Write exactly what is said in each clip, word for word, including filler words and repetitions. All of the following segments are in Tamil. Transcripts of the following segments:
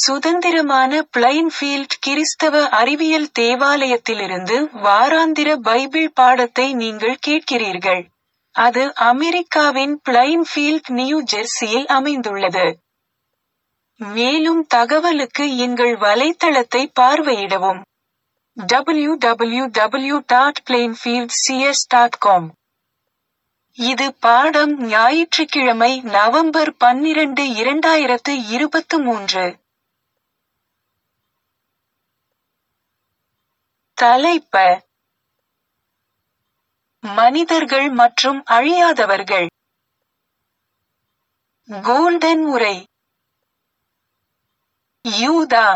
சுதந்திரமான பிளைன்ஃபீல்ட் கிறிஸ்தவ அறிவியல் தேவாலயத்திலிருந்து வாராந்திர பைபிள் பாடத்தை நீங்கள் கேட்கிறீர்கள். அது அமெரிக்காவின் பிளைன்ஃபீல்ட், நியூ ஜெர்சியில் அமைந்துள்ளது. மேலும் தகவலுக்கு எங்கள் வலைத்தளத்தை பார்வையிடவும். W W W dot Plainfield C S dot com. இது பாடம் ஞாயிற்றுக்கிழமை நவம்பர் பன்னிரண்டு இரண்டாயிரத்து இருபத்து மூன்று. தலைப்ப: மனிதர்கள் மற்றும் அழியாதவர்கள். கோல்டன் உரை. யூதா.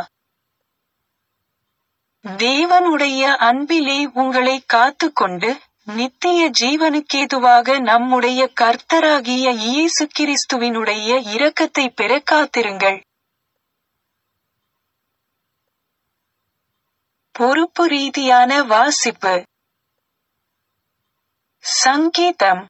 தேவனுடைய அன்பிலே உங்களை காத்துக்கொண்டு நித்திய ஜீவனுக்கேதுவாக நம்முடைய கர்த்தராகிய இயேசு கிறிஸ்துவினுடைய இரக்கத்தை பெற காத்திருங்கள். பொறுப்பு ரீதியான வாசிப்பு. சங்கீதம்.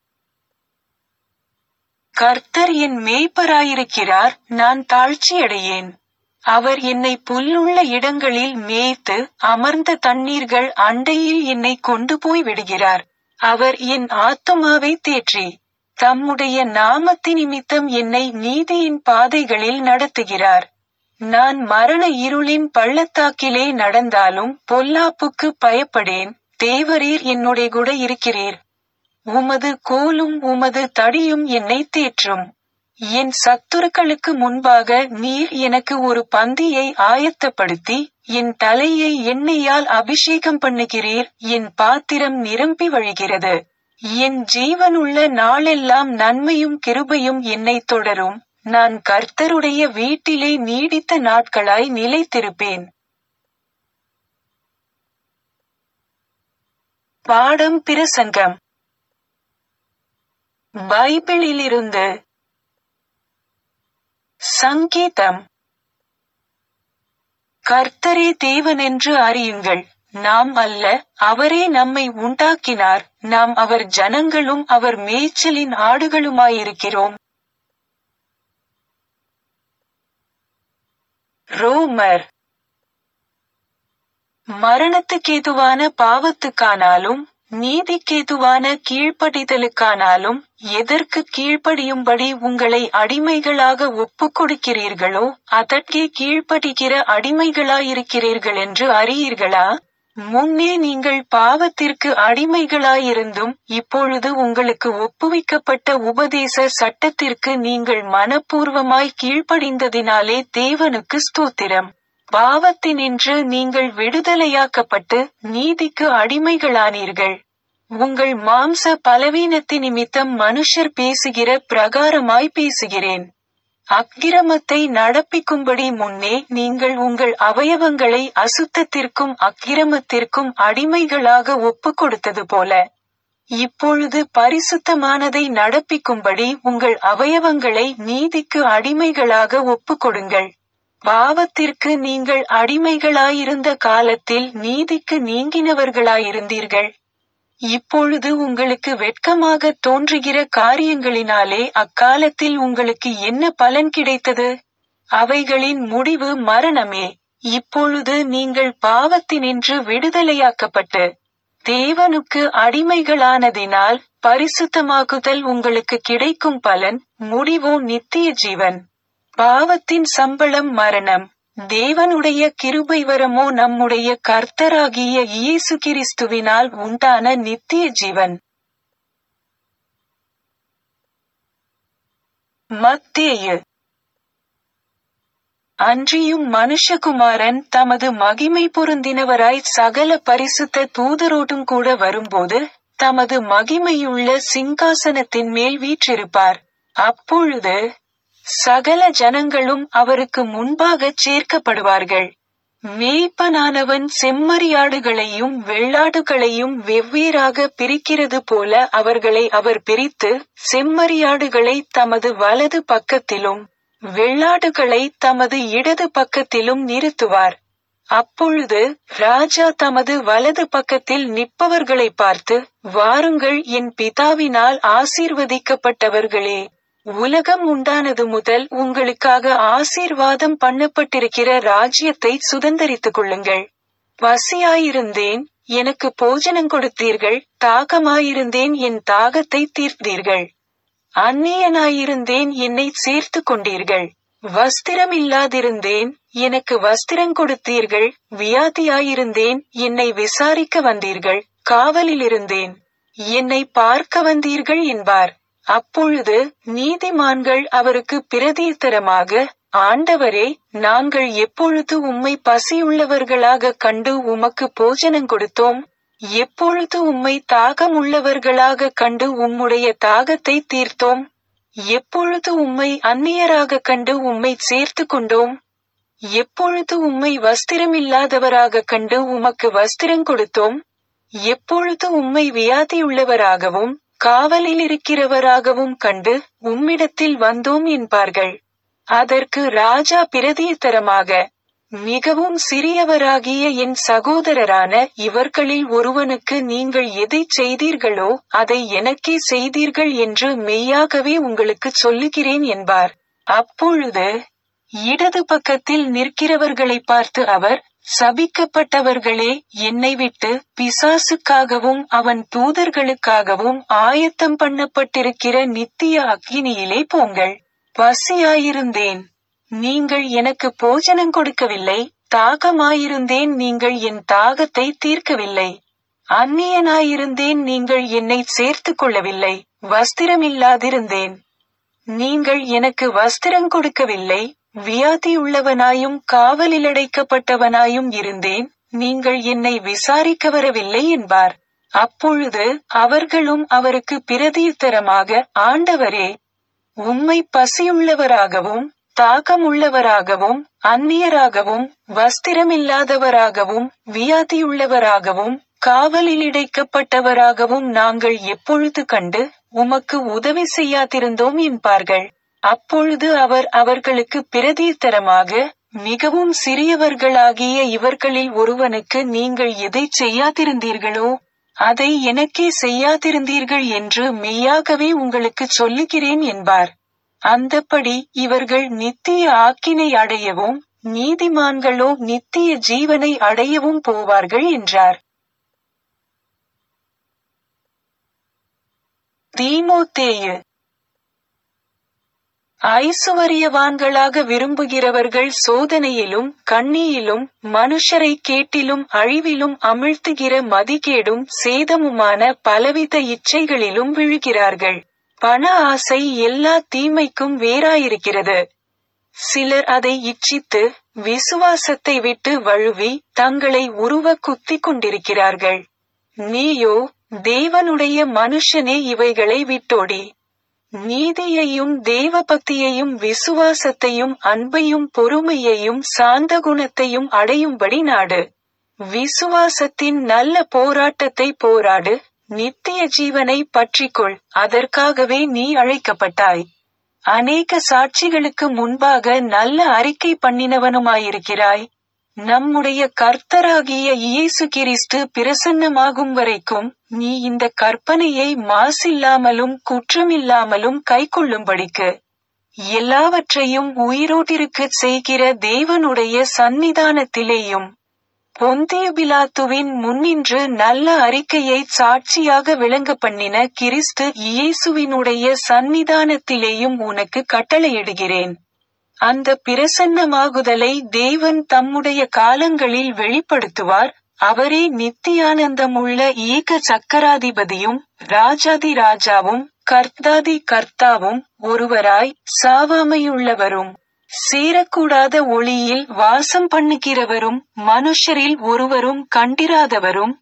கர்த்தர் என் மேய்ப்பராயிருக்கிறார், நான் தாழ்ச்சியடையேன். அவர் என்னை புல்லுள்ள இடங்களில் மேய்த்து அமர்ந்த தண்ணீர்கள் அண்டையில் என்னை கொண்டு போய் விடுகிறார். அவர் என் ஆத்துமாவை தேற்றி தம்முடைய நாமத்தினிமித்தம் என்னை நீதியின் பாதைகளில் நடத்துகிறார். நான் மரண இருளின் பள்ளத்தாக்கிலே நடந்தாலும் பொல்லாப்புக்கு பயப்படேன். தேவரீர் என்னுடைய கூட இருக்கிறீர். உமது கோலும் உமது தடியும் என்னை தேற்றும். என் சத்துருக்களுக்கு முன்பாக நீர் எனக்கு ஒரு பந்தியை ஆயத்தப்படுத்தி என் தலையை எண்ணெயால் அபிஷேகம் பண்ணுகிறீர். என் பாத்திரம் நிரம்பி வழிகிறது. என் ஜீவனுள்ள நாளெல்லாம் நன்மையும் கிருபையும் என்னை தொடரும். நான் கர்த்தருடைய வீட்டிலே நீடித்த நாட்களாய் நிலைத்திருப்பேன். பாடம் பிரசங்கம். பைபிளிலிருந்து. சங்கீதம். கர்த்தரே தேவனென்று அறியுங்கள், நாம் அல்ல, அவரே நம்மை உண்டாக்கினார். நாம் அவர் ஜனங்களும் அவர் மேய்ச்சலின் ஆடுகளுமாயிருக்கிறோம். ரோமர். மரணத்துக்கேதுவான பாவத்துக்கானாலும் நீதிக்கேதுவான கீழ்ப்படிதலுக்கானாலும் எதற்கு கீழ்ப்படியும்படி உங்களை அடிமைகளாக ஒப்புக் கொடுக்கிறீர்களோ அதற்கே கீழ்ப்படிகிற அடிமைகளாயிருக்கிறீர்கள் என்று அறியீர்களா? முன்னே நீங்கள் பாவத்திற்கு அடிமைகளாயிருந்தும் இப்பொழுது உங்களுக்கு ஒப்புவிக்கப்பட்ட உபதேச சட்டத்திற்கு நீங்கள் மனப்பூர்வமாய் கீழ்ப்படிந்ததினாலே தேவனுக்கு ஸ்தோத்திரம். பாவத்தினின்று நீங்கள் விடுதலையாக்கப்பட்டு நீதிக்கு அடிமைகளானீர்கள். உங்கள் மாம்ச பலவீனத்தினிமித்தம் மனுஷர் பேசுகிற பிரகாரமாய் பேசுகிறேன். அக்கிரமத்தை நடப்பிக்கும்படி முன்னே நீங்கள் உங்கள் அவயவங்களை அசுத்தத்திற்கும் அக்கிரமத்திற்கும் அடிமைகளாக ஒப்புக் கொடுத்தது போல இப்பொழுது பரிசுத்தமானதை நடப்பிக்கும்படி உங்கள் அவயவங்களை நீதிக்கு அடிமைகளாக ஒப்புக் கொடுங்கள். பாவத்திற்கு நீங்கள் அடிமைகளாயிருந்த காலத்தில் நீதிக்கு நீங்கினவர்களாயிருந்தீர்கள். இப்பொழுது உங்களுக்கு வெட்கமாக தோன்றுகிற காரியங்களினாலே அக்காலத்தில் உங்களுக்கு என்ன பலன் கிடைத்தது? அவைகளின் முடிவு மரணமே. இப்பொழுது நீங்கள் பாவத்தினின்று விடுதலையாக்கப்பட்டு தேவனுக்கு அடிமைகளானதினால் பரிசுத்தமாகுதல் உங்களுக்கு கிடைக்கும் பலன் முடிவோ நித்திய ஜீவன். பாவத்தின் சம்பளம் மரணம், தேவனுடைய கிருபை வரமோ நம்முடைய கர்த்தராகிய இயேசு கிறிஸ்துவினால் உண்டான நித்திய ஜீவன். மத்தேயு. அன்றியும் மனுஷகுமாரன் தமது மகிமை பொருந்தினவராய் சகல பரிசுத்த தூதரோடும் கூட வரும்போது தமது மகிமையுள்ள சிங்காசனத்தின் மேல் வீற்றிருப்பார். அப்பொழுது சகல ஜனங்களும் அவருக்கு முன்பாகச் சேர்க்கப்படுவார்கள். மேய்ப்பனானவன் செம்மறியாடுகளையும் வெள்ளாடுகளையும் வெவ்வேறாக பிரிக்கிறது போல அவர்களை அவர் பிரித்து செம்மறியாடுகளை தமது வலது பக்கத்திலும் வெள்ளாடுகளை தமது இடது பக்கத்திலும் நிறுத்துவார். அப்பொழுது ராஜா தமது வலது பக்கத்தில் நிற்பவர்களை பார்த்து, வாருங்கள், என் பிதாவினால் ஆசீர்வதிக்கப்பட்டவர்களே, உலகம் உண்டானது முதல் உங்களுக்காக ஆசீர்வாதம் பண்ணப்பட்டிருக்கிற ராஜ்யத்தை சுதந்தரித்துக் கொள்ளுங்கள். பசியாயிருந்தேன், எனக்கு போஜனம் கொடுத்தீர்கள். தாகமாயிருந்தேன், என் தாகத்தை தீர்த்தீர்கள். அந்நியனாயிருந்தேன், என்னை சேர்த்து கொண்டீர்கள். வஸ்திரம் இல்லாதிருந்தேன், எனக்கு வஸ்திரம் கொடுத்தீர்கள். வியாதியாயிருந்தேன், என்னை விசாரிக்க வந்தீர்கள். காவலிலிருந்தேன், என்னை பார்க்க வந்தீர்கள் என்பார். அப்பொழுது நீதிமான்கள் அவருக்கு பிரதியுத்தரமாக, ஆண்டவரே, நாங்கள் எப்பொழுது உம்மை பசியுள்ளவர்களாக கண்டு உமக்கு போஜனம் கொடுத்தோம்? எப்பொழுது உம்மை தாகமுள்ளவர்களாக கண்டு உம்முடைய தாகத்தை தீர்த்தோம்? எப்பொழுது உம்மை அந்நியராக கண்டு உம்மை சேர்த்து கொண்டோம்? எப்பொழுது உம்மை வஸ்திரமில்லாதவராக கண்டு உமக்கு வஸ்திரம் கொடுத்தோம்? எப்பொழுது உம்மை வியாதியுள்ளவராகவும் காவலில் இருக்கிறவராகவும் கண்டு உம்மிடத்தில் வந்தோம் என்பார்கள். அதற்கு ராஜா பிரதியுத்தரமாக, மிகவும் சிறியவராகிய என் சகோதரரான இவர்களில் ஒருவனுக்கு நீங்கள் எதைச் செய்தீர்களோ அதை எனக்கே செய்தீர்கள் என்று மெய்யாகவே உங்களுக்கு சொல்லுகிறேன் என்பார். அப்பொழுது இடது பக்கத்தில் நிற்கிறவர்களை பார்த்து அவர், சபிக்கப்பட்டவர்களே, என்னை விட்டு பிசாசுக்காகவும் அவன் தூதர்களுக்காகவும் ஆயத்தம் பண்ணப்பட்டிருக்கிற நித்திய அக்கினியிலே போங்கள். பசியாயிருந்தேன், நீங்கள் எனக்கு போஜனம் கொடுக்கவில்லை. தாகமாயிருந்தேன், நீங்கள் என் தாகத்தை தீர்க்கவில்லை. அந்நியனாயிருந்தேன், நீங்கள் என்னை சேர்த்து கொள்ளவில்லை. வஸ்திரமில்லாதிருந்தேன், நீங்கள் எனக்கு வஸ்திரம் கொடுக்கவில்லை. வியாதியுள்ளவனாயும் காவலிலடைக்கப்பட்டவனாயும் இருந்தேன், நீங்கள் என்னை விசாரிக்க வரவில்லை என்பார். அப்பொழுது அவர்களும் அவருக்கு பிரதியுத்தரமாக, ஆண்டவரே, உம்மை பசியுள்ளவராகவும் தாகமுள்ளவராகவும் அந்நியராகவும் வஸ்திரமில்லாதவராகவும் வியாதியுள்ளவராகவும் காவலிலடைக்கப்பட்டவராகவும் நாங்கள் எப்பொழுது கண்டு உமக்கு உதவி செய்யாதிருந்தோம் என்பார்கள். அப்பொழுது அவர் அவர்களுக்கு பிரதியுத்தரமாக, மிகவும் சிறியவர்களாகிய இவர்களில் ஒருவனுக்கு நீங்கள் எதை செய்யாதிருந்தீர்களோ அதை எனக்கே செய்யாதிருந்தீர்கள் என்று மெய்யாகவே உங்களுக்கு சொல்லுகிறேன் என்பார். அந்தப்படி இவர்கள் நித்திய ஆக்கினை அடையவும் நீதிமான்களோ நித்திய ஜீவனை அடையவும் போவார்கள் என்றார். தீமோத்தேயு. ஐசுவரியவான்களாக விரும்புகிறவர்கள் சோதனையிலும் கண்ணியிலும் மனுஷரை கேட்டிலும் அழிவிலும் அமிழ்த்துகிற மதிகேடும் சேதமுமான பலவித இச்சைகளிலும் விழுகிறார்கள். பண ஆசை எல்லா தீமைக்கும் வேறாயிருக்கிறது. சிலர் அதை இச்சித்து விசுவாசத்தை விட்டு வழுவி தங்களை உருவ குத்திக் கொண்டிருக்கிறார்கள். நீயோ தேவனுடைய மனுஷனே, இவைகளை விட்டோடி நீதியையும் தேவபக்தியையும் விசுவாசத்தையும் அன்பையும் பொறுமையையும் சாந்த குணத்தையும் அடையும்படி நாடு. விசுவாசத்தின் நல்ல போராட்டத்தை போராடு. நித்திய ஜீவனை பற்றிக்கொள், அதற்காகவே நீ அழைக்கப்பட்டாய். அநேக சாட்சிகளுக்கு முன்பாக நல்ல அறிக்கை பண்ணினவனுமாயிருக்கிறாய். நம்முடைய கர்த்தராகிய இயேசு கிறிஸ்து பிரசன்னமாகும் வரைக்கும் நீ இந்த கற்பனையை மாசில்லாமலும் குற்றமில்லாமலும் கைக்கொள்ளும்படிக்கு எல்லாவற்றையும் உயிரோட்டிருக்கச் செய்கிற தேவனுடைய சந்நிதானத்திலேயும் பொந்தியு பிலாத்துவின் முன்னின்று நல்ல அறிக்கையை சாட்சியாக விளங்க பண்ணின கிறிஸ்து இயேசுவினுடைய சந்நிதானத்திலேயும் உனக்கு கட்டளையிடுகிறேன். அந்த பிரசன்னமாகுதலை தேவன் தம்முடைய காலங்களில் வெளிப்படுத்துவார். அவரே நித்தியானந்தமுள்ள ஏக சக்கராதிபதியும் ராஜாதி ராஜாவும் கர்த்தாதி கர்த்தாவும் ஒருவராய் சாவாமையுள்ளவரும் சேரக்கூடாத ஒளியில் வாசம் பண்ணுகிறவரும் மனுஷரில் ஒருவரும் கண்டிராதவரும்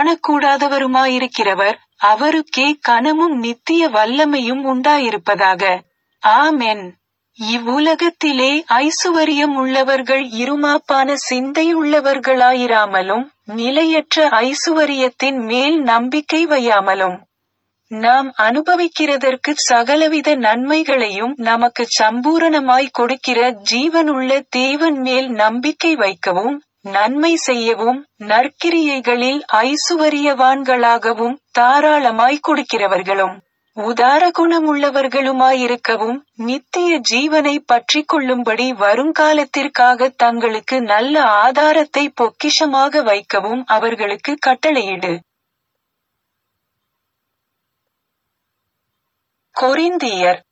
காணக்கூடாதவருமாயிருக்கிறவர். அவருக்கே கனமும் நித்திய வல்லமையும் உண்டாயிருப்பதாக. ஆமென். இவ்வுலகத்திலே ஐசுவரியம் உள்ளவர்கள் இருமாப்பான சிந்தையுள்ளவர்களாயிராமலும் நிலையற்ற ஐசுவரியத்தின் மேல் நம்பிக்கை வையாமலும் நாம் அனுபவிக்கிறதற்கு சகலவித நன்மைகளையும் நமக்கு சம்பூரணமாய் கொடுக்கிற ஜீவனுள்ள தேவன் மேல் நம்பிக்கை வைக்கவும் நன்மை செய்யவும் நற்கிரியைகளில் ஐசுவரியவான்களாகவும் தாராளமாய் கொடுக்கிறவர்களும் உதாரகுணமுள்ளவர்களுமாயிருக்கவும் நித்திய ஜீவனை பற்றிக் கொள்ளும்படி வருங்காலத்திற்காக தங்களுக்கு நல்ல ஆதாரத்தை பொக்கிஷமாக வைக்கவும் அவர்களுக்கு கட்டளையிடு. கொரிந்தியர்.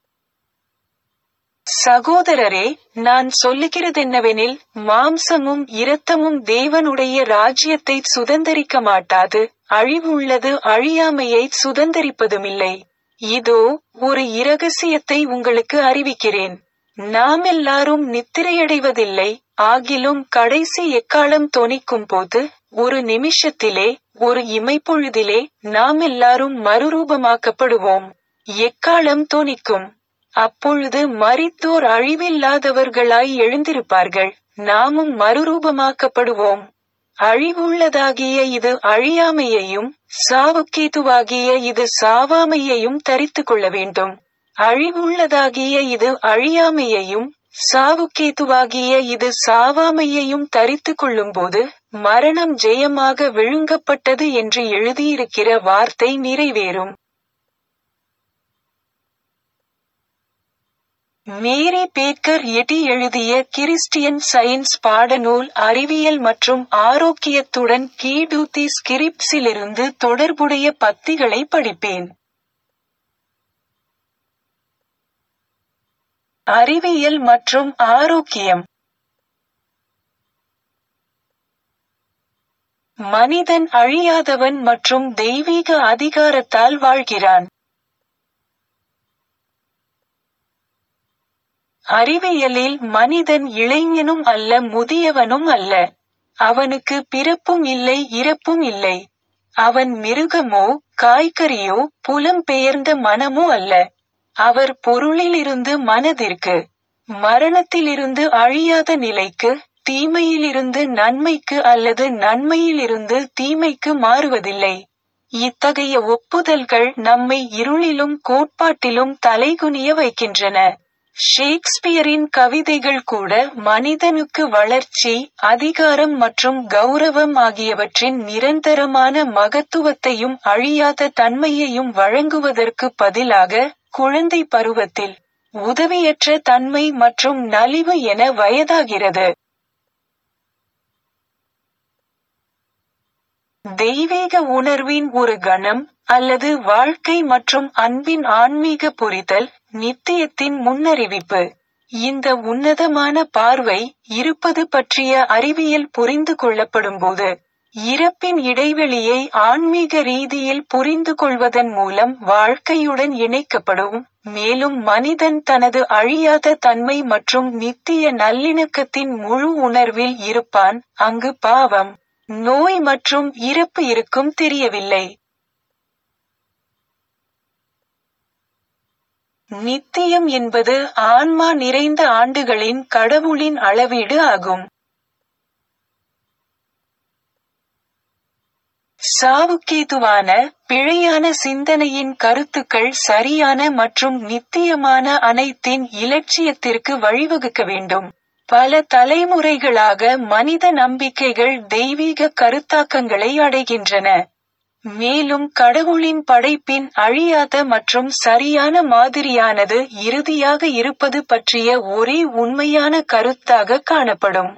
சகோதரரே, நான் சொல்லுகிறதென்னவெனில், மாம்சமும் இரத்தமும் தேவனுடைய ராஜ்யத்தை சுதந்தரிக்க மாட்டாது, அழிவுள்ளது அழியாமையை சுதந்தரிப்பதுமில்லை. இதோ, ஒரு இரகசியத்தை உங்களுக்கு அறிவிக்கிறேன். நாமெல்லாரும் நித்திரையடைவதில்லை, ஆகிலும் கடைசி எக்காளம் தொனிக்கும் போது, ஒரு நிமிஷத்திலே, ஒரு இமைப்பொழுதிலே, நாமெல்லாரும் மறுரூபமாக்கப்படுவோம். எக்காளம் தொனிக்கும். அப்பொழுது மரித்தோர் அழிவில்லாதவர்களாய் எழுந்திருப்பார்கள், நாமும் மறுரூபமாக்கப்படுவோம். அழிவுள்ளதாகிய இது அழியாமையையும் சாவுக்கேதுவாகிய இது சாவாமையையும் தரித்து கொள்ள வேண்டும். அழிவுள்ளதாகிய இது அழியாமையையும் சாவுக்கேதுவாகிய இது சாவாமையையும் தரித்து கொள்ளும்போது மரணம் ஜெயமாக விழுங்கப்பட்டது என்று எழுதியிருக்கிற வார்த்தை நிறைவேறும். மேரி பேக்கர் எட்டி எழுதிய கிறிஸ்டியன் சயின்ஸ் பாடநூல் அறிவியல் மற்றும் ஆரோக்கியத்துடன் கீடூத்தி ஸ்கிரிப்ஸிலிருந்து தொடர்புடைய பத்திகளை படிப்பேன். அறிவியல் மற்றும் ஆரோக்கியம். மனிதன் அழியாதவன் மற்றும் தெய்வீக அதிகாரத்தால் வாழ்கிறான். அறிவியலில் மனிதன் இளைஞனும் அல்ல முதியவனும் அல்ல. அவனுக்கு பிறப்பும் இல்லை இறப்பும் இல்லை. அவன் மிருகமோ காய்கறியோ புலம்பெயர்ந்த மனமோ அல்ல. அவர் பொருளிலிருந்து மனதிற்கு, மரணத்திலிருந்து அழியாத நிலைக்கு, தீமையிலிருந்து நன்மைக்கு அல்லது நன்மையிலிருந்து தீமைக்கு மாறுவதில்லை. இத்தகைய ஒப்புதல்கள் நம்மை இருளிலும் கோட்பாட்டிலும் தலைகுனிய வைக்கின்றன. ஷேக்ஸ்பியரின் கவிதைகள் கூட மனிதனுக்கு வளர்ச்சி, அதிகாரம் மற்றும் கௌரவம் ஆகியவற்றின் நிரந்தரமான மகத்துவத்தையும் அழியாத தன்மையையும் வழங்குவதற்கு பதிலாக, குழந்தை பருவத்தில் உதவியற்ற தன்மை மற்றும் நலிவு என வயதாகிறது. தெய்வீக உணர்வின் ஒரு கணம், அல்லது வாழ்க்கை மற்றும் அன்பின் ஆன்மீக புரிதல், நித்தியத்தின் முன்னறிவிப்பு. இந்த உன்னதமான பார்வை, இருப்பது பற்றிய அறிவியல் புரிந்து கொள்ளப்படும்போது, இறப்பின் இடைவெளியை ஆன்மீக ரீதியில் புரிந்து கொள்வதன் மூலம் வாழ்க்கையுடன் இணைக்கப்படும், மேலும் மனிதன் தனது அழியாத தன்மை மற்றும் நித்திய நல்லிணக்கத்தின் முழு உணர்வில் இருப்பான், அங்கு பாவம், நோய் மற்றும் இறப்பு இருக்கும் தெரியவில்லை. நித்தியம் என்பது ஆன்மா நிறைந்த ஆண்டுகளின் கடவுளின் அளவீடு ஆகும். சாவுக்கேதுவான, பிழையான சிந்தனையின் கருத்துக்கள் சரியான மற்றும் நித்தியமான அனைத்தின் இலட்சியத்திற்கு வழிவகுக்க வேண்டும். பல தலைமுறைகளாக மனித நம்பிக்கைகள் தெய்வீக கருத்தாக்கங்களை அடைகின்றன. மேலும் கடவுளின் படைப்பின் அழியாத மற்றும் சரியான மாதிரியானது இறுதியாக இருப்பது பற்றிய ஒரே உண்மையான கருத்தாக காணப்படும்.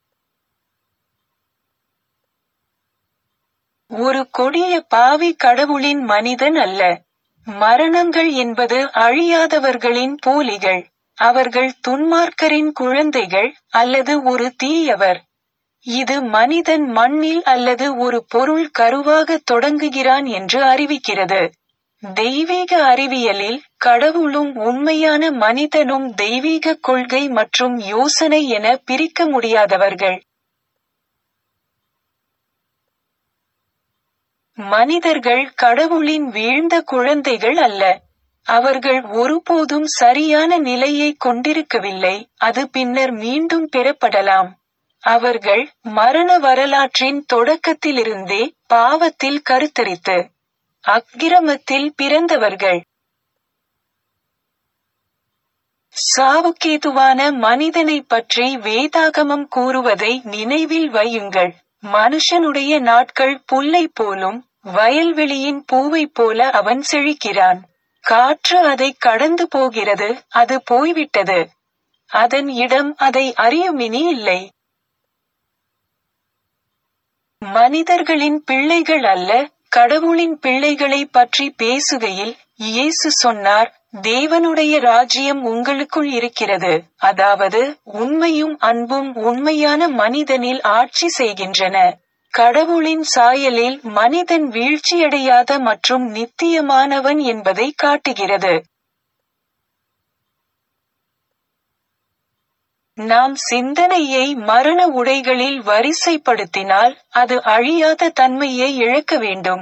ஒரு கொடிய பாவி கடவுளின் மனிதன் அல்ல. மரணங்கள் என்பது அழியாதவர்களின் போலிகள். அவர்கள் துன்மார்க்கரின் குழந்தைகள், அல்லது ஒரு தீயவர். இது மனிதன் மண்ணில் அல்லது ஒரு பொருள் கருவாக தொடங்குகிறான் என்று அறிவிக்கிறது. தெய்வீக அறிவியலில், கடவுளும் உண்மையான மனிதனும் தெய்வீக கொள்கை மற்றும் யோசனை என பிரிக்க முடியாதவர்கள். மனிதர்கள் கடவுளின் வீழ்ந்த குழந்தைகள் அல்ல. அவர்கள் ஒருபோதும் சரியான நிலையை கொண்டிருக்கவில்லை, அது பின்னர் மீண்டும் பெறப்படலாம். அவர்கள், மரண வரலாற்றின் தொடக்கத்திலிருந்தே, பாவத்தில் கருத்தரித்து, அக்கிரமத்தில் பிறந்தவர்கள். சாவுக்கேதுவான மனிதனைப் பற்றி வேதாகமம் கூறுவதை நினைவில் வையுங்கள். மனுஷனுடைய நாட்கள் புல்லை போலும், வயல்வெளியின் பூவைப் போல அவன் செழிக்கிறான். காற்று அதை கடந்து போகிறது, அது போய்விட்டது. அதன் இடம் அதை அறியுமினி இல்லை. மனிதர்களின் பிள்ளைகள் அல்ல, கடவுளின் பிள்ளைகளை பற்றி பேசுகையில் இயேசு சொன்னார், தேவனுடைய ராஜ்யம் உங்களுக்குள் இருக்கிறது, அதாவது உண்மையும் அன்பும் உண்மையான மனிதனில் ஆட்சி செய்கின்றன. கடவுளின் சாயலில் மனிதன் வீழ்ச்சியடையாத மற்றும் நித்தியமானவன் என்பதை காட்டுகிறது. நாம் சிந்தனையை மரண உடைகளில் வரிசைப்படுத்தினால் அது அழியாத தன்மையை இழக்க வேண்டும்.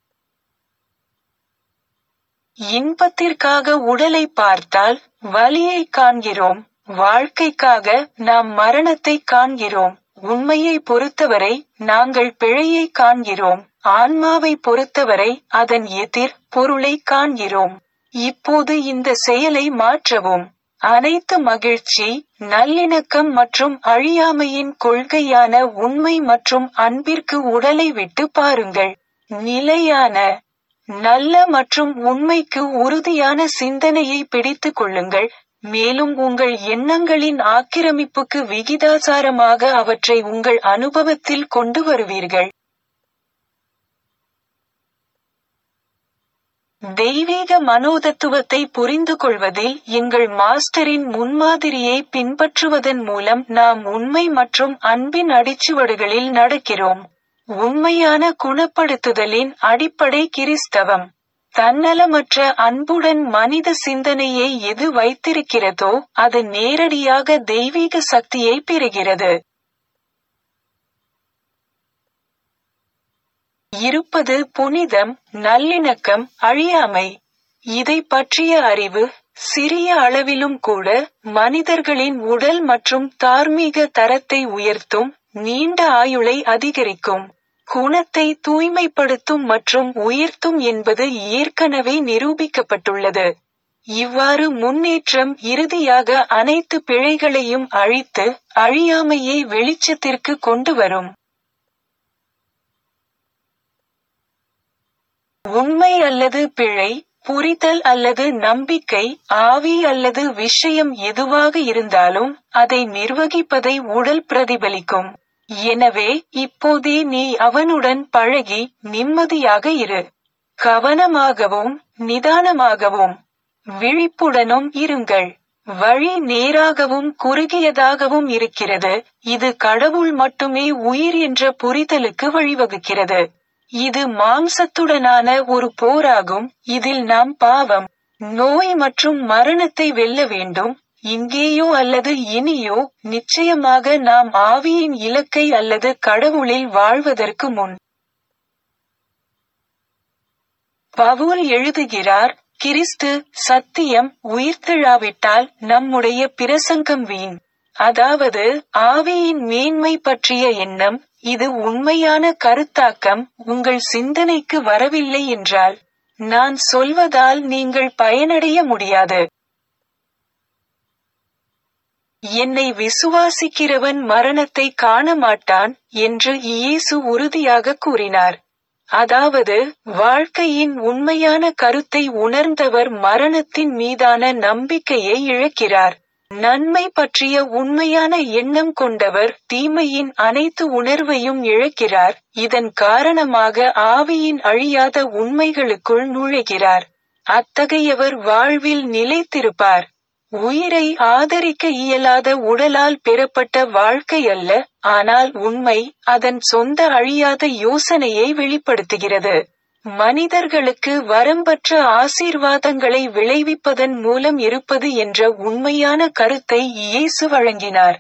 இன்பத்திற்காக உடலை பார்த்தால் வலியை காண்கிறோம், வாழ்க்கைக்காக நாம் மரணத்தை காண்கிறோம். உண்மையை பொறுத்தவரை நாங்கள் பிழையை காண்கிறோம், ஆன்மாவை பொறுத்தவரை அதன் எதிர் பொருளை காண்கிறோம். இப்போது இந்த செயலை மாற்றவும். அனைத்து மகிழ்ச்சி, நல்லிணக்கம் மற்றும் அழியாமையின் கொள்கையான உண்மை மற்றும் அன்பிற்கு உடலை விட்டு பாருங்கள். நிலையான, நல்ல மற்றும் உண்மைக்கு உறுதியான சிந்தனையை பிடித்துக் கொள்ளுங்கள், மேலும் உங்கள் எண்ணங்களின் ஆக்கிரமிப்புக்கு விகிதாசாரமாக அவற்றை உங்கள் அனுபவத்தில் கொண்டு வருவீர்கள். தெய்வீக மனோதத்துவத்தை புரிந்து கொள்வதில் எங்கள் மாஸ்டரின் முன்மாதிரியை பின்பற்றுவதன் மூலம் நாம் உண்மை மற்றும் அன்பின் அடிச்சுவடுகளில் நடக்கிறோம். உண்மையான குணப்படுத்துதலின் அடிப்படை கிறிஸ்தவம். தன்னலமற்ற அன்புடன் மனித சிந்தனையை எது வைத்திருக்கிறதோ அது நேரடியாக தெய்வீக சக்தியை பெறுகிறது. இருப்பது புனிதம், நல்லிணக்கம், அழியாமை. இதை பற்றிய அறிவு, சிறிய அளவிலும் கூட, மனிதர்களின் உடல் மற்றும் தார்மீக தரத்தை உயர்த்தும், நீண்ட ஆயுளை அதிகரிக்கும், குணத்தை தூய்மைப்படுத்தும் மற்றும் உயர்த்தும் என்பது ஏற்கனவே நிரூபிக்கப்பட்டுள்ளது. இவ்வாறு முன்னேற்றம் இறுதியாக அனைத்து பிழைகளையும் அழித்து அழியாமையை வெளிச்சத்திற்கு கொண்டு வரும். உண்மை அல்லது பிழை, புரிதல் அல்லது நம்பிக்கை, ஆவி அல்லது விஷயம் எதுவாக இருந்தாலும் அதை நிர்வகிப்பதை உடல் பிரதிபலிக்கும். எனவே இப்போதே நீ அவனுடன் பழகி நிம்மதியாக இரு. கவனமாகவும் நிதானமாகவும் விழிப்புடனும் இருங்கள். வழி நேராகவும் குறுகியதாகவும் இருக்கிறது, இது கடவுள் மட்டுமே உயிர் என்ற புரிதலுக்கு வழிவகுக்கிறது. இது மாம்சத்துடனான ஒரு போராகும், இதில் நாம் பாவம், நோய் மற்றும் மரணத்தை வெல்ல வேண்டும். இங்கேயோ அல்லது இனியோ, நிச்சயமாக நாம் ஆவியின் இலக்கை அல்லது கடவுளில் வாழ்வதற்கு முன். பவுல் எழுதுகிறார், கிறிஸ்து சத்தியம் உயிர்த்தெழாவிட்டால் நம்முடைய பிரசங்கம் வீண். அதாவது ஆவியின் மேன்மை பற்றிய எண்ணம், இது உண்மையான கருத்தாக்கம் உங்கள் சிந்தனைக்கு வரவில்லை என்றால், நான் சொல்வதால் நீங்கள் பயனடைய முடியாது. என்னை விசுவாசிக்கிறவன் மரணத்தை காண மாட்டான் என்று இயேசு உறுதியாக கூறினார். அதாவது வாழ்க்கையின் உண்மையான கருத்தை உணர்ந்தவர் மரணத்தின் மீதான நம்பிக்கையை இழக்கிறார். நன்மை பற்றிய உண்மையான எண்ணம் கொண்டவர் தீமையின் அனைத்து உணர்வையும் இழக்கிறார். இதன் காரணமாக ஆவியின் அழியாத உண்மைகளுக்குள் நுழைகிறார். அத்தகையவர் வாழ்வில் நிலைத்திருப்பார். உயிரை ஆதரிக்க இயலாத உடலால் பெறப்பட்ட வாழ்க்கை அல்ல, ஆனால் உண்மை அதன் சொந்த அழியாத யோசனையை வெளிப்படுத்துகிறது. மனிதர்களுக்கு வரம்பற்ற ஆசீர்வாதங்களை விளைவிப்பதன் மூலம் இருப்பது என்ற உண்மையான கருத்தை இயேசு வழங்கினார்.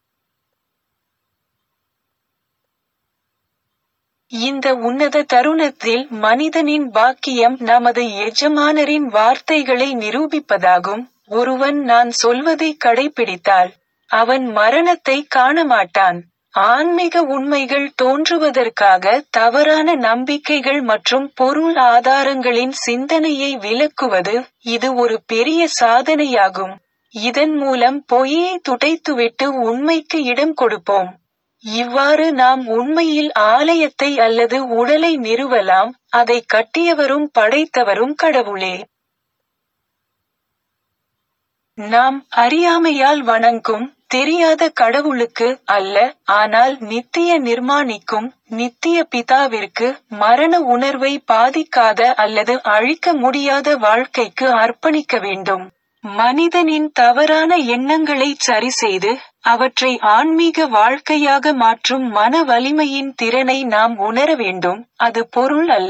இந்த உன்னத தருணத்தில் மனிதனின் பாக்கியம் நமது எஜமானரின் வார்த்தைகளை நிரூபிப்பதாகும். ஒருவன் நான் சொல்வதை கடைபிடித்தால் அவன் மரணத்தை காணமாட்டான். ஆன்மீக உண்மைகள் தோன்றுவதற்காக தவறான நம்பிக்கைகள் மற்றும் பொருள் ஆதாரங்களின் சிந்தனையை விலக்குவது இது ஒரு பெரிய சாதனையாகும். இதன் மூலம் பொய்யை துடைத்துவிட்டு உண்மைக்கு இடம் கொடுப்போம். இவ்வாறு நாம் உண்மையில் ஆலயத்தை அல்லது உடலை நிறுவலாம், அதை கட்டியவரும் படைத்தவரும் கடவுளே. நாம் அறியாமையால் வணங்கும் தெரியாத கடவுளுக்கு அல்ல, ஆனால் நித்திய நிர்மாணிக்கும் நித்திய பிதாவிற்கு மரண உணர்வை பாதிக்காத அல்லது அழிக்க முடியாத வாழ்க்கைக்கு அர்ப்பணிக்க வேண்டும். மனிதனின் தவறான எண்ணங்களை சரிசெய்து அவற்றை ஆன்மீக வாழ்க்கையாக மாற்றும் மன வலிமையின் திறனை நாம் உணர வேண்டும். அது பொருள் அல்ல.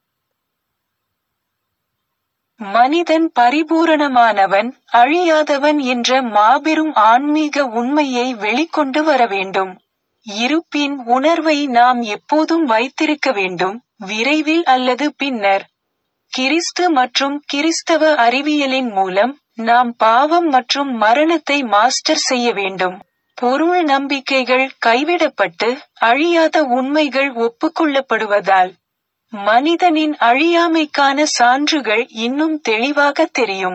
மனிதன் பரிபூரணமானவன், அழியாதவன் என்ற மாபெரும் ஆன்மீக உண்மையை வெளிக்கொண்டு வர வேண்டும். இருப்பின் உணர்வை நாம் எப்போதும் வைத்திருக்க வேண்டும், விரைவில் அல்லது பின்னர். கிறிஸ்து மற்றும் கிறிஸ்தவ அறிவியலின் மூலம் நாம் பாவம் மற்றும் மரணத்தை மாஸ்டர் செய்ய வேண்டும். பொருள் நம்பிக்கைகள் கைவிடப்பட்டு அழியாத உண்மைகள் ஒப்புக்கொள்ளப்படுவதால் மனிதனின் அழியாமைக்கான சான்றுகள் இன்னும் தெளிவாக தெரியும்.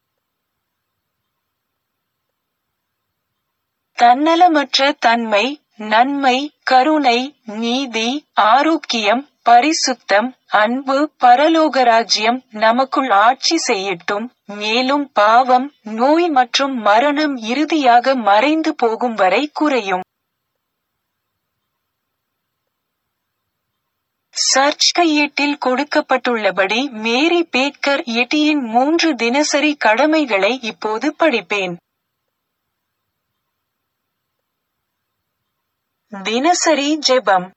தன்னலமற்ற தன்மை, நன்மை, கருணை, நீதி, ஆரோக்கியம், பரிசுத்தம், அன்பு, பரலோகராஜ்யம் நமக்குள் ஆட்சி செய்யட்டும். மேலும் பாவம், நோய் மற்றும் மரணம் இறுதியாக மறைந்து போகும் வரை குறையும். சர்ச் கையேட்டில் கொடுக்கப்பட்டுள்ளபடி மேரி பேக்கர் எட்டியின் மூன்று தினசரி கடமைகளை இப்போது படிப்பேன். தினசரி ஜெபம்.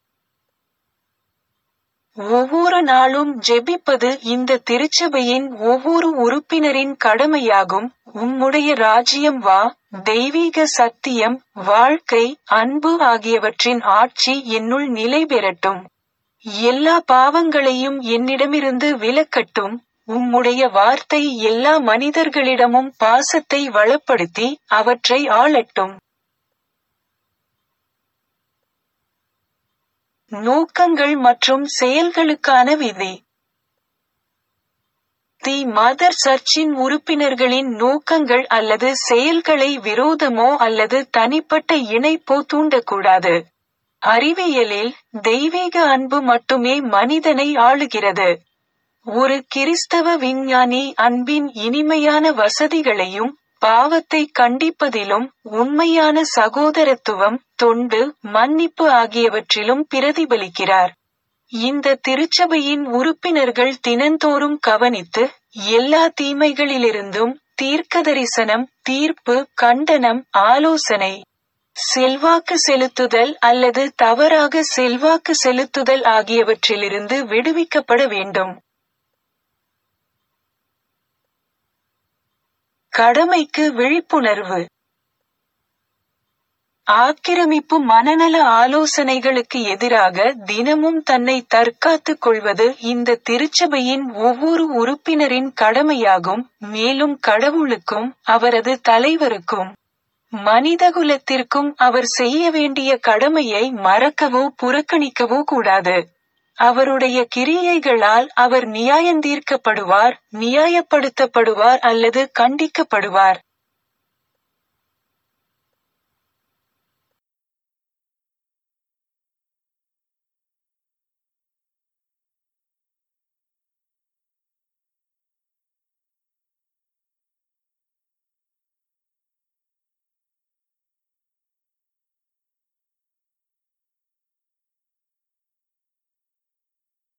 ஒவ்வொரு நாளும் ஜெபிப்பது இந்த திருச்சபையின் ஒவ்வொரு உறுப்பினரின் கடமையாகும். உம்முடைய ராஜ்யம் வா, தெய்வீக சத்தியம், வாழ்க்கை, அன்பு ஆகியவற்றின் ஆட்சி என்னுள் நிலை பெறட்டும். எல்லா பாவங்களையும் என்னிடமிருந்து விலக்கட்டும். உம்முடைய வார்த்தை எல்லா மனிதர்களிடமும் பாசத்தை வளப்படுத்தி அவற்றை ஆளட்டும். நோக்கங்கள் மற்றும் செயல்களுக்கான விதி. தி மதர் சர்ச்சின் உறுப்பினர்களின் நோக்கங்கள் அல்லது செயல்களை விரோதமோ அல்லது தனிப்பட்ட இணைப்போ தூண்டக்கூடாது. அறிவியலில் தெய்வீக அன்பு மட்டுமே மனிதனை ஆளுகிறது. ஒரு கிறிஸ்தவ விஞ்ஞானி அன்பின் இனிமையான வசதிகளையும் பாவத்தை கண்டிப்பதிலும் உண்மையான சகோதரத்துவம், தொண்டு, மன்னிப்பு ஆகியவற்றிலும் பிரதிபலிக்கிறார். இந்த திருச்சபையின் உறுப்பினர்கள் தினந்தோறும் கவனித்து எல்லா தீமைகளிலிருந்தும் தீர்க்கதரிசனம், தீர்ப்பு, கண்டனம், ஆலோசனை, செல்வாக்கு செலுத்துதல் அல்லது தவறாக செல்வாக்கு செலுத்துதல் ஆகியவற்றிலிருந்து விடுவிக்கப்பட வேண்டும். கடமைக்கு விழிப்புணர்வு. ஆக்கிரமிப்பு மனநல ஆலோசனைகளுக்கு எதிராக தினமும் தன்னை தற்காத்துக் கொள்வது இந்த திருச்சபையின் ஒவ்வொரு உறுப்பினரின் கடமையாகும். மேலும் கடவுளுக்கும் அவரது தலைவருக்கும் மனிதகுலத்திற்கும் அவர் செய்ய வேண்டிய கடமையை மறக்கவோ புறக்கணிக்கவோ கூடாது. அவருடைய கிரியைகளால் அவர் நியாயந்தீர்க்கப்படுவார், நியாயப்படுத்தப்படுவார் அல்லது கண்டிக்கப்படுவார்.